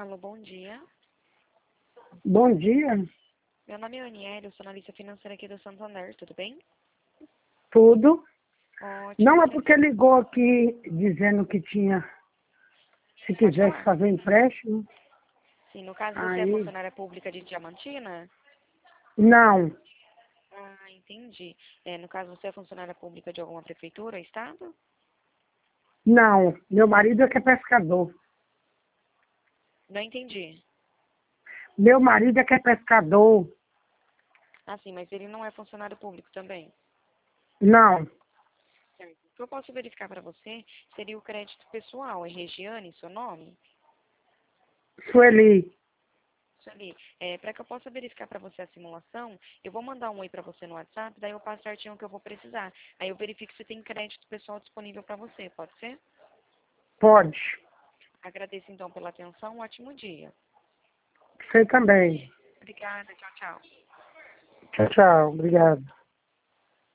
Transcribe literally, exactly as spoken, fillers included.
Alô, bom dia. Bom dia, Meu nome é Aniele, eu sou analista financeira aqui do Santander, tudo bem? tudo. Ótimo. Não é Você- porque ligou aqui dizendo que tinha, se Pode quisesse falar? fazer empréstimo. Sim, no caso você é Aí, funcionária pública de Diamantina? não, Ah, entendi. É, no caso você é funcionária pública de alguma prefeitura, estado? não. Meu marido é que é pescador. Não entendi. Meu marido é que é pescador. Ah, sim, mas ele não é funcionário público também. Não, Certo. O que eu posso verificar para você seria o crédito pessoal. É Regiane, seu nome? Sueli, Isso ali. É, para que eu possa verificar para você a simulação, eu vou mandar um oi para você no WhatsApp, daí eu passo certinho o que eu vou precisar. Aí eu verifico se tem crédito pessoal disponível para você, pode ser? pode. Agradeço então pela atenção, um ótimo dia. Você também. Obrigada, tchau, tchau. Tchau, tchau. Obrigado.